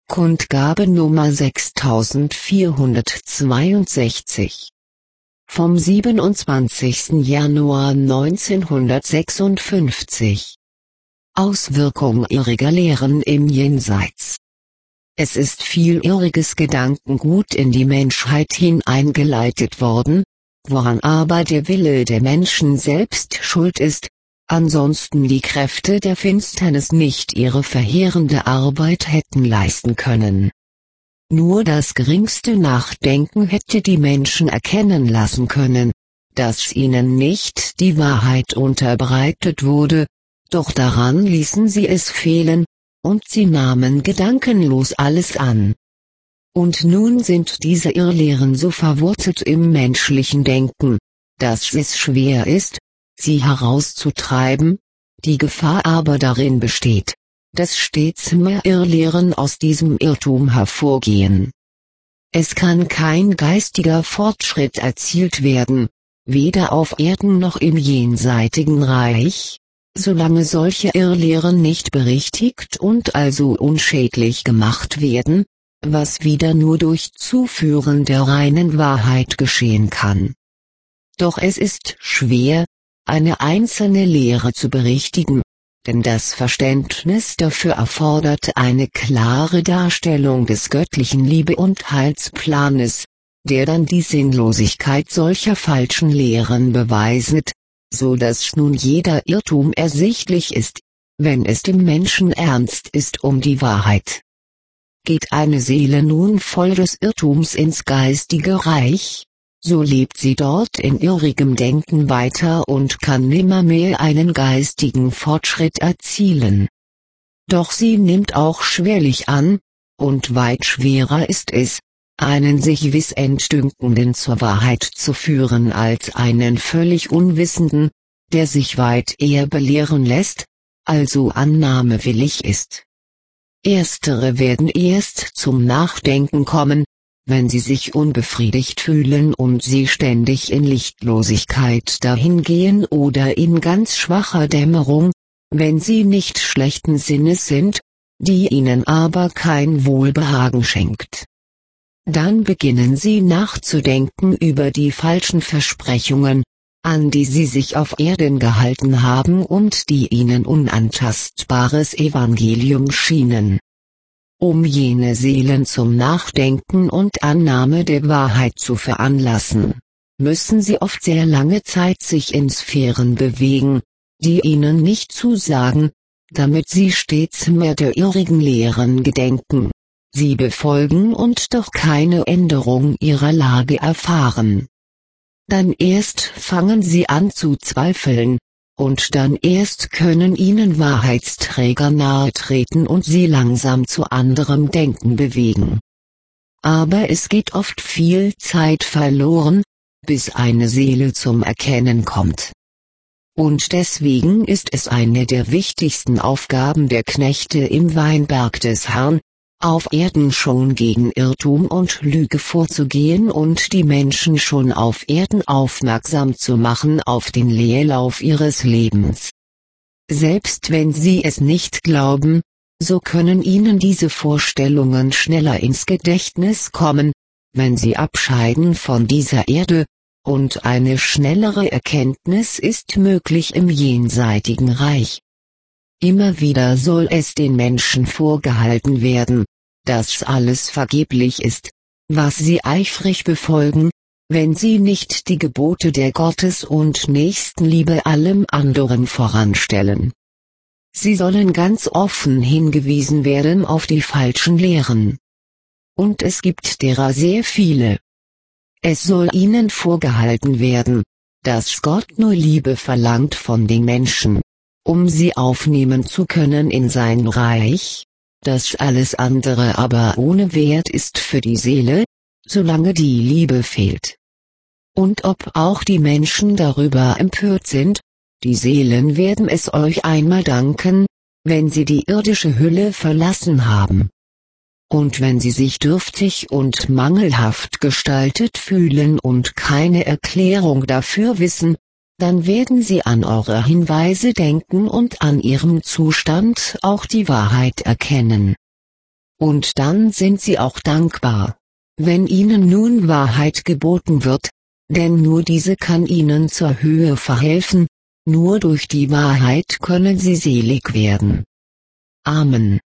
Kundgabe Nummer 6462 vom 27. Januar 1956. Auswirkung irriger Lehren im Jenseits. Es ist viel irriges Gedankengut in die Menschheit hineingeleitet worden, woran aber der Wille der Menschen selbst schuld ist, ansonsten die Kräfte der Finsternis nicht ihre verheerende Arbeit hätten leisten können. Nur das geringste Nachdenken hätte die Menschen erkennen lassen können, dass ihnen nicht die Wahrheit unterbreitet wurde, doch daran ließen sie es fehlen, und sie nahmen gedankenlos alles an. Und nun sind diese Irrlehren so verwurzelt im menschlichen Denken, dass es schwer ist, sie herauszutreiben, die Gefahr aber darin besteht, dass stets mehr Irrlehren aus diesem Irrtum hervorgehen. Es kann kein geistiger Fortschritt erzielt werden, weder auf Erden noch im jenseitigen Reich, solange solche Irrlehren nicht berichtigt und also unschädlich gemacht werden, was wieder nur durch Zuführen der reinen Wahrheit geschehen kann. Doch es ist schwer, eine einzelne Lehre zu berichtigen, denn das Verständnis dafür erfordert eine klare Darstellung des göttlichen Liebe- und Heilsplanes, der dann die Sinnlosigkeit solcher falschen Lehren beweiset, so dass nun jeder Irrtum ersichtlich ist, wenn es dem Menschen ernst ist um die Wahrheit. Geht eine Seele nun voll des Irrtums ins geistige Reich, so lebt sie dort in irrigem Denken weiter und kann nimmermehr einen geistigen Fortschritt erzielen. Doch sie nimmt auch schwerlich an, und weit schwerer ist es, einen sich Wissentdünkenden zur Wahrheit zu führen als einen völlig Unwissenden, der sich weit eher belehren lässt, also annahmewillig ist. Erstere werden erst zum Nachdenken kommen, wenn sie sich unbefriedigt fühlen und sie ständig in Lichtlosigkeit dahingehen oder in ganz schwacher Dämmerung, wenn sie nicht schlechten Sinnes sind, die ihnen aber kein Wohlbehagen schenkt. Dann beginnen sie nachzudenken über die falschen Versprechungen, an die sie sich auf Erden gehalten haben und die ihnen unantastbares Evangelium schienen. Um jene Seelen zum Nachdenken und Annahme der Wahrheit zu veranlassen, müssen sie oft sehr lange Zeit sich in Sphären bewegen, die ihnen nicht zusagen, damit sie stets mehr der irrigen Lehren gedenken, sie befolgen und doch keine Änderung ihrer Lage erfahren. Dann erst fangen sie an zu zweifeln, und dann erst können ihnen Wahrheitsträger nahetreten und sie langsam zu anderem Denken bewegen. Aber es geht oft viel Zeit verloren, bis eine Seele zum Erkennen kommt. Und deswegen ist es eine der wichtigsten Aufgaben der Knechte im Weinberg des Herrn, auf Erden schon gegen Irrtum und Lüge vorzugehen und die Menschen schon auf Erden aufmerksam zu machen auf den Leerlauf ihres Lebens. Selbst wenn sie es nicht glauben, so können ihnen diese Vorstellungen schneller ins Gedächtnis kommen, wenn sie abscheiden von dieser Erde, und eine schnellere Erkenntnis ist möglich im jenseitigen Reich. Immer wieder soll es den Menschen vorgehalten werden, dass alles vergeblich ist, was sie eifrig befolgen, wenn sie nicht die Gebote der Gottes- und Nächstenliebe allem anderen voranstellen. Sie sollen ganz offen hingewiesen werden auf die falschen Lehren. Und es gibt derer sehr viele. Es soll ihnen vorgehalten werden, dass Gott nur Liebe verlangt von den Menschen, um sie aufnehmen zu können in sein Reich, dass alles andere aber ohne Wert ist für die Seele, solange die Liebe fehlt. Und ob auch die Menschen darüber empört sind, die Seelen werden es euch einmal danken, wenn sie die irdische Hülle verlassen haben. Und wenn sie sich dürftig und mangelhaft gestaltet fühlen und keine Erklärung dafür wissen, dann werden sie an eure Hinweise denken und an ihrem Zustand auch die Wahrheit erkennen. Und dann sind sie auch dankbar, wenn ihnen nun Wahrheit geboten wird, denn nur diese kann ihnen zur Höhe verhelfen, nur durch die Wahrheit können sie selig werden. Amen.